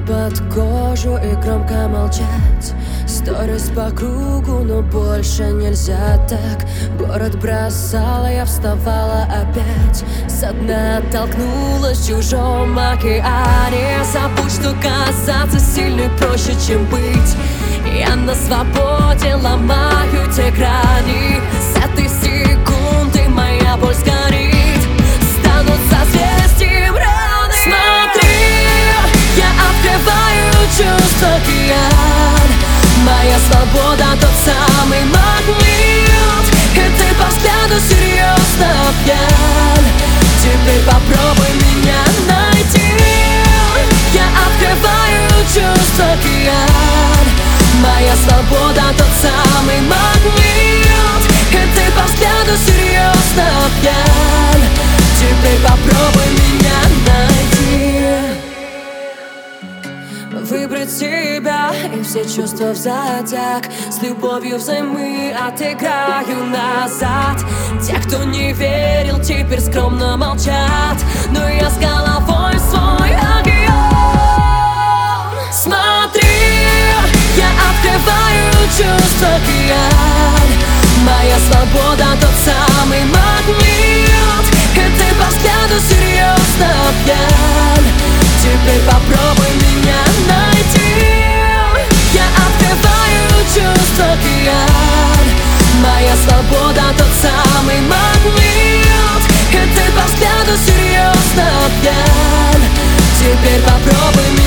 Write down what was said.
под кожу и громко молчать. Сторис по кругу, но больше нельзя так. Город бросала, я вставала опять. Со дна толкнулась в чужом океане. Забудь, что казаться сильной проще, чем быть. Я на свободе ломаю те грани. С этой секунды моя боль сгорит. Станут созвездием раны. Смотри, я открываю чувства океан. Моя свобода тот самый магнит. И ты по взгляду серьезно пьян. Теперь попробуй меня найти. Я открываю чувства океан. Моя свобода тот самый магнит. И ты по взгляду серьезно пьян. Теперь попробуй меня найти. Выбрать себя и все чувства взятяк. С любовью взаймы отыграю назад. Те, кто не верил, теперь скромно молчат. Но я с головой в свой океан. Смотри, я открываю чувства океан. Моя свобода тот самый магнит. И ты по взгляду серьезно пьян. Теперь попробуй меня найти. Я открываю чувства океан. Моя свобода тот самый магнит. И ты по взгляду серьезно пьян. Теперь попробуй меня